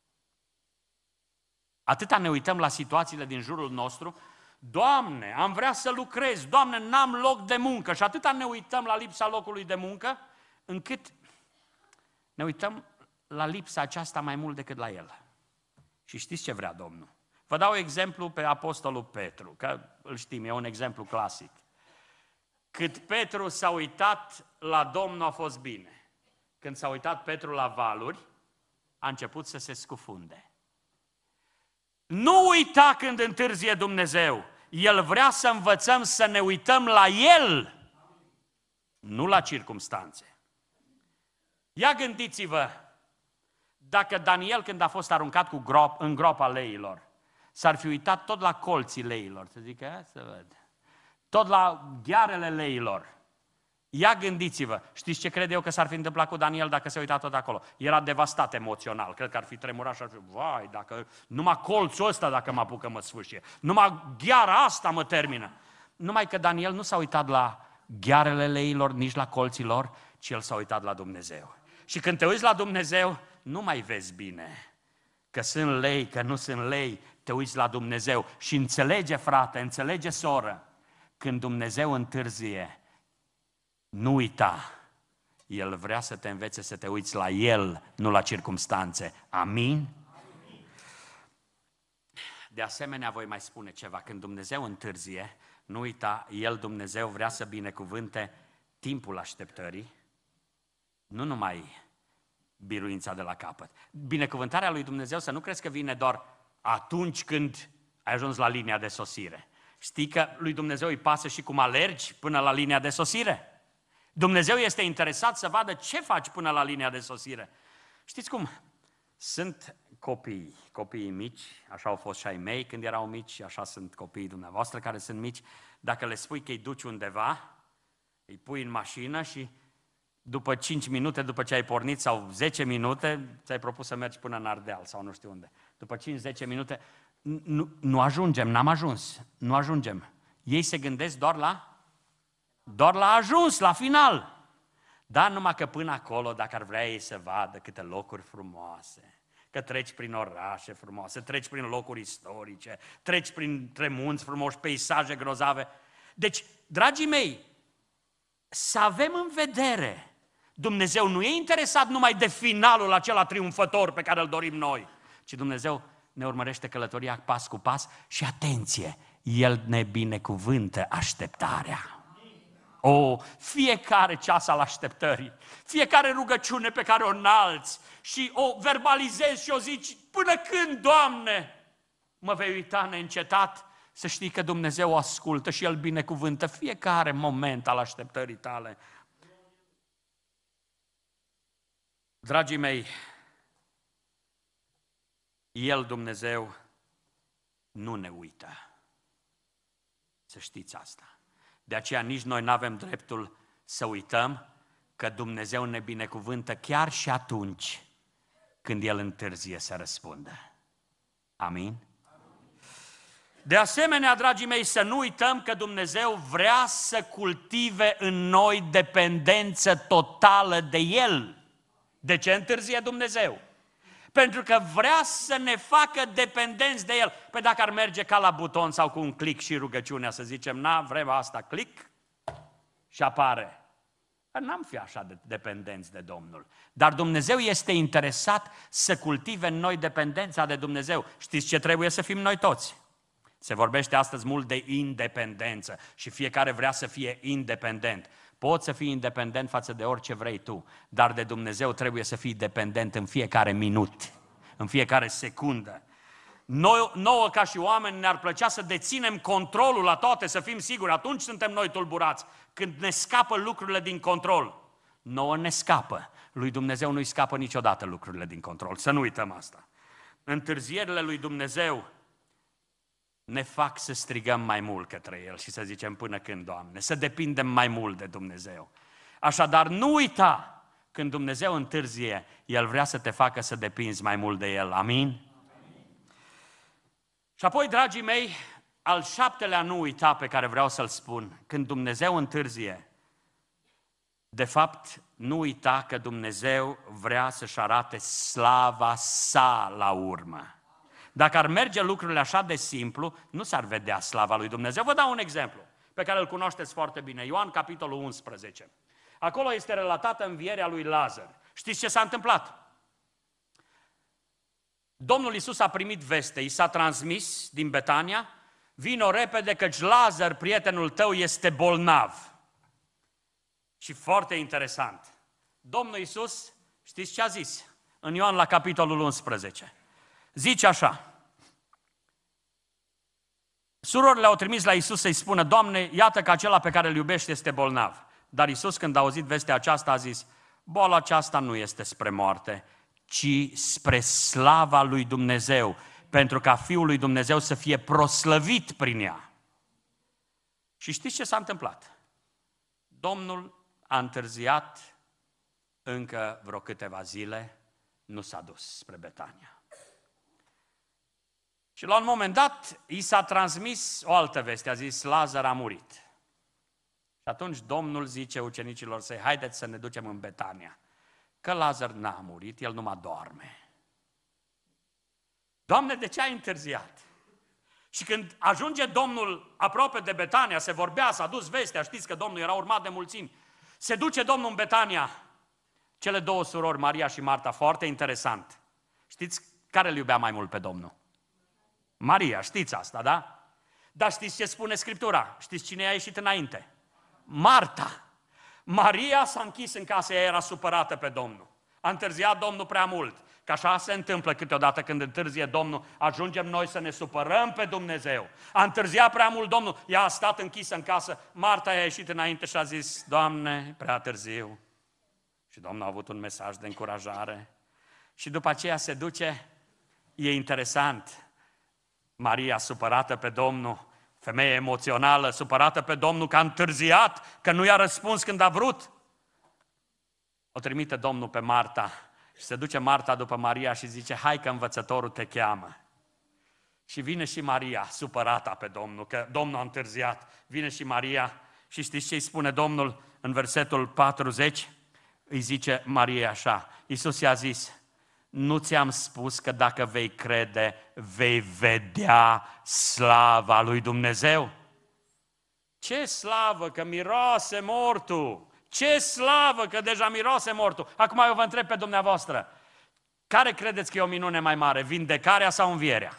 Atâta ne uităm la situațiile din jurul nostru: Doamne, am vrea să lucrez, Doamne, n-am loc de muncă. Și atâta ne uităm la lipsa locului de muncă, încât ne uităm la lipsa aceasta mai mult decât la El. Și știți ce vrea Domnul? Vă dau exemplu pe apostolul Petru, că îl știm, e un exemplu clasic. Cât Petru s-a uitat la Domnul, a fost bine. Când s-a uitat Petru la valuri, a început să se scufunde. Nu uita când întârzie Dumnezeu. El vrea să învățăm să ne uităm la El, nu la circumstanțe. Ia gândiți-vă, dacă Daniel, când a fost aruncat cu grop, în groapa leilor, s-ar fi uitat tot la colții leilor, să zică, să văd, tot la ghearele leilor. Ia gândiți-vă, știți ce cred eu că s-ar fi întâmplat cu Daniel dacă se uita tot acolo? Era devastat emoțional, cred că ar fi tremurat și ar fi, vai, dacă, numai colțul ăsta dacă mă apucă mă sfâșie, numai gheara asta mă termină. Numai că Daniel nu s-a uitat la ghearele leilor, nici la colții lor, ci el s-a uitat la Dumnezeu. Și când te uiți la Dumnezeu, nu mai vezi bine că sunt lei, că nu sunt lei, te uiți la Dumnezeu și înțelege, frate, înțelege, soră, când Dumnezeu întârzie, nu uita, El vrea să te învețe să te uiți la El, nu la circumstanțe. Amin? Amin. De asemenea, voi mai spune ceva. Când Dumnezeu întârzie, nu uita, El, Dumnezeu, vrea să binecuvânte timpul așteptării, nu numai biruința de la capăt. Binecuvântarea lui Dumnezeu, să nu crezi că vine doar atunci când ai ajuns la linia de sosire. Știi că lui Dumnezeu îi pasă și cum alergi până la linia de sosire? Dumnezeu este interesat să vadă ce faci până la linia de sosire. Știți cum? Sunt copii, copiii mici, așa au fost și ai mei când erau mici, așa sunt copiii dumneavoastră care sunt mici. Dacă le spui că îi duci undeva, îi pui în mașină și după cinci minute, după ce ai pornit, sau zece minute, ți-ai propus să mergi până în Ardeal sau nu știu unde. După cinci zece minute, nu, nu ajungem, n-am ajuns, nu ajungem. Ei se gândesc doar la, doar la ajuns, la final. Dar numai că până acolo, dacă ar vrea ei să vadă câte locuri frumoase, că treci prin orașe frumoase, treci prin locuri istorice, treci prin munți frumoși, peisaje grozave. Deci, dragii mei, să avem în vedere, Dumnezeu nu e interesat numai de finalul acela triumfător pe care îl dorim noi, ci Dumnezeu ne urmărește călătoria pas cu pas și atenție, El ne binecuvântă așteptarea. O, fiecare ceas al așteptării, fiecare rugăciune pe care o înalți și o verbalizezi și o zici, până când, Doamne, mă vei uita neîncetat, să știi că Dumnezeu o ascultă și El binecuvântă fiecare moment al așteptării tale. Dragii mei, El, Dumnezeu, nu ne uită. Să știți asta. De aceea nici noi nu avem dreptul să uităm că Dumnezeu ne binecuvântă chiar și atunci când El întârzie să răspundă. Amin? De asemenea, dragii mei, să nu uităm că Dumnezeu vrea să cultive în noi dependență totală de El. De ce întârzie Dumnezeu? Pentru că vrea să ne facă dependenți de El. Păi dacă ar merge ca la buton sau cu un click și rugăciunea, să zicem, na, vrem asta, click și apare. N-am fi așa de dependenți de Domnul. Dar Dumnezeu este interesat să cultive în noi dependența de Dumnezeu. Știți ce trebuie să fim noi toți? Se vorbește astăzi mult de independență și fiecare vrea să fie independent. Poți să fii independent față de orice vrei tu, dar de Dumnezeu trebuie să fii dependent în fiecare minut, în fiecare secundă. Noi, nouă ca și oameni ne-ar plăcea să deținem controlul la toate, să fim siguri, atunci suntem noi tulburați, când ne scapă lucrurile din control. Nouă ne scapă, lui Dumnezeu nu-i scapă niciodată lucrurile din control, să nu uităm asta. Întârzierile lui Dumnezeu ne fac să strigăm mai mult către El și să zicem până când, Doamne, să depindem mai mult de Dumnezeu. Așadar, nu uita, când Dumnezeu întârzie, El vrea să te facă să depinzi mai mult de El. Amin? Amin. Și apoi, dragii mei, al șaptelea nu uita pe care vreau să-l spun, când Dumnezeu întârzie, de fapt, nu uita că Dumnezeu vrea să-și arate slava sa la urmă. Dacă ar merge lucrurile așa de simplu, nu s-ar vedea slava lui Dumnezeu. Vă dau un exemplu pe care îl cunoașteți foarte bine. Ioan, capitolul unsprezece. Acolo este relatată învierea lui Lazar. Știți ce s-a întâmplat? Domnul Iisus a primit veste, i s-a transmis din Betania, vino repede căci Lazar, prietenul tău, este bolnav. Și foarte interesant, Domnul Iisus, știți ce a zis? În Ioan, la capitolul unsprezece. Zice așa, surorile au trimis la Iisus să-i spună, Doamne, iată că acela pe care îl iubești este bolnav. Dar Iisus, când a auzit vestea aceasta, a zis, boala aceasta nu este spre moarte, ci spre slava lui Dumnezeu, pentru ca Fiul lui Dumnezeu să fie proslăvit prin ea. Și știți ce s-a întâmplat? Domnul a întârziat încă vreo câteva zile, nu s-a dus spre Betania. Și la un moment dat, i s-a transmis o altă veste, a zis, Lazar a murit. Și atunci Domnul zice ucenicilor săi, haideți să ne ducem în Betania, că Lazar n-a murit, el numai doarme. Doamne, de ce ai întârziat? Și când ajunge Domnul aproape de Betania, se vorbea, s-a dus vestea, știți că Domnul era urmat de mulțimi. Se duce Domnul în Betania, cele două surori, Maria și Marta, foarte interesant. Știți care îl iubea mai mult pe Domnul? Maria, știți asta, da? Dar știți ce spune Scriptura? Știți cine a ieșit înainte? Marta. Maria s-a închis în casă, ea era supărată pe Domnul. A întârziat Domnul prea mult. Că așa se întâmplă câteodată când întârzie Domnul, ajungem noi să ne supărăm pe Dumnezeu. A întârziat prea mult Domnul, ea a stat închisă în casă, Marta a ieșit înainte și a zis, Doamne, prea târziu. Și Domnul a avut un mesaj de încurajare. Și după aceea se duce, e interesant, Maria supărată pe Domnul, femeie emoțională, supărată pe Domnul că a întârziat, că nu i-a răspuns când a vrut. O trimite Domnul pe Marta și se duce Marta după Maria și zice, hai că învățătorul te cheamă. Și vine și Maria, supărată pe Domnul, că Domnul a întârziat. Vine și Maria și știți ce îi spune Domnul în versetul patruzeci? Îi zice Maria așa, Iisus i-a zis, nu ți-am spus că dacă vei crede, vei vedea slava lui Dumnezeu? Ce slavă, că miroase mortul! Ce slavă, că deja miroase mortul! Acum eu vă întreb pe dumneavoastră, care credeți că e o minune mai mare, vindecarea sau învierea?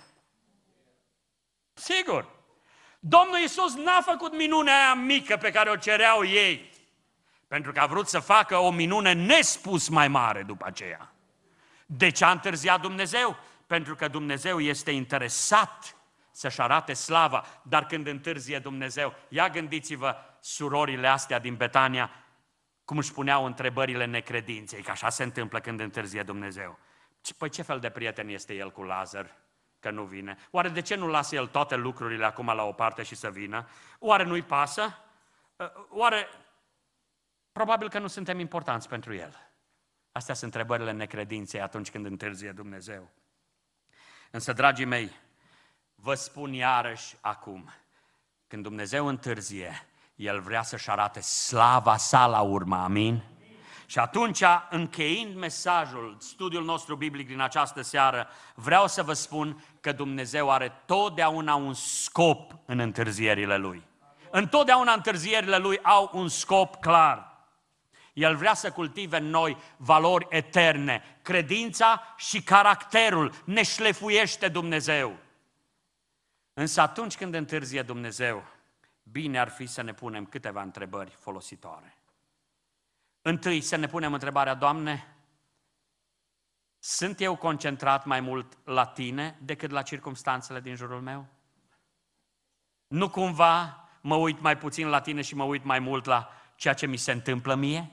Sigur! Domnul Iisus n-a făcut minunea aia mică pe care o cereau ei, pentru că a vrut să facă o minune nespus mai mare după aceea. De ce a întârziat Dumnezeu? Pentru că Dumnezeu este interesat să-și arate slava, dar când întârzie Dumnezeu, ia gândiți-vă surorile astea din Betania, cum își puneau întrebările necredinței, că așa se întâmplă când întârzie Dumnezeu. Păi ce fel de prieten este el cu Lazar, că nu vine? Oare de ce nu lasă el toate lucrurile acum la o parte și să vină? Oare nu-i pasă? Oare probabil că nu suntem importanți pentru el? Astea sunt întrebările necredinței atunci când întârzie Dumnezeu. Însă, dragii mei, vă spun iarăși acum, când Dumnezeu întârzie, El vrea să-și arate slava sa la urmă, amin? Și atunci, încheind mesajul, studiul nostru biblic din această seară, vreau să vă spun că Dumnezeu are totdeauna un scop în întârzierile Lui. Întotdeauna întârzierile Lui au un scop clar. El vrea să cultive în noi valori eterne. Credința și caracterul ne șlefuiește Dumnezeu. Însă atunci când întârzie Dumnezeu, bine ar fi să ne punem câteva întrebări folositoare. Întâi să ne punem întrebarea, Doamne, sunt eu concentrat mai mult la Tine decât la circumstanțele din jurul meu? Nu cumva mă uit mai puțin la Tine și mă uit mai mult la ceea ce mi se întâmplă mie?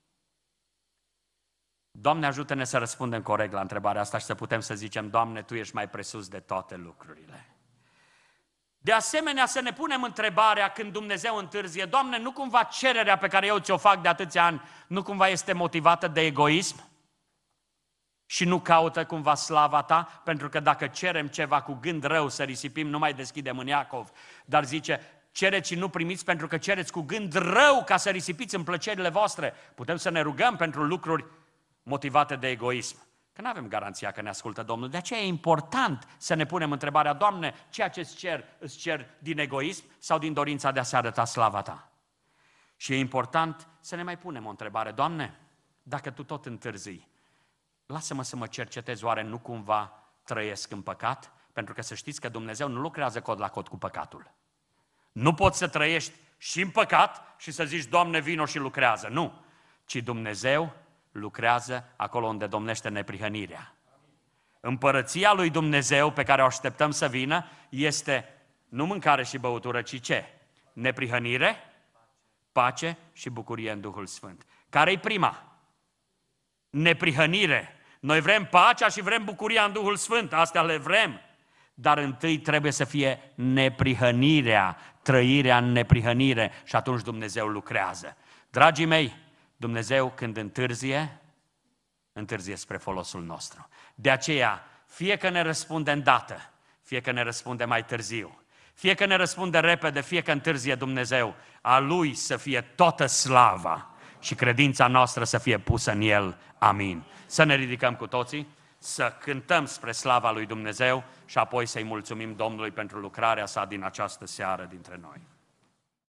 Doamne, ajută-ne să răspundem corect la întrebarea asta și să putem să zicem, Doamne, Tu ești mai presus de toate lucrurile. De asemenea, să ne punem întrebarea când Dumnezeu întârzie, Doamne, nu cumva cererea pe care eu ți-o fac de atâția ani, nu cumva este motivată de egoism? Și nu caută cumva slava Ta? Pentru că dacă cerem ceva cu gând rău să risipim, nu mai deschidem în Iacov, dar zice, cereți și nu primiți pentru că cereți cu gând rău ca să risipiți în plăcerile voastre. Putem să ne rugăm pentru lucruri motivate de egoism. Că nu avem garanția că ne ascultă Domnul. De aceea e important să ne punem întrebarea, Doamne, ceea ce îți cer, îți cer din egoism sau din dorința de a se arăta slava Ta? Și e important să ne mai punem o întrebare, Doamne, dacă Tu tot întârzii, lasă-mă să mă cercetez, oare nu cumva trăiesc în păcat? Pentru că să știți că Dumnezeu nu lucrează cod la cod cu păcatul. Nu poți să trăiești și în păcat și să zici, Doamne, vino și lucrează. Nu, ci Dumnezeu lucrează acolo unde domnește neprihănirea. Împărăția lui Dumnezeu pe care o așteptăm să vină este nu mâncare și băutură, ci ce? Neprihănire, pace și bucurie în Duhul Sfânt. Care-i prima? Neprihănire. Noi vrem pacea și vrem bucuria în Duhul Sfânt, astea le vrem. Dar întâi trebuie să fie neprihănirea, trăirea în neprihănire și atunci Dumnezeu lucrează. Dragii mei, Dumnezeu când întârzie, întârzie spre folosul nostru. De aceea, fie că ne răspunde îndată, fie că ne răspunde mai târziu, fie că ne răspunde repede, fie că întârzie Dumnezeu, a Lui să fie toată slava și credința noastră să fie pusă în El. Amin. Să ne ridicăm cu toții. să cântăm spre slava lui Dumnezeu și apoi să-i mulțumim Domnului pentru lucrarea sa din această seară dintre noi.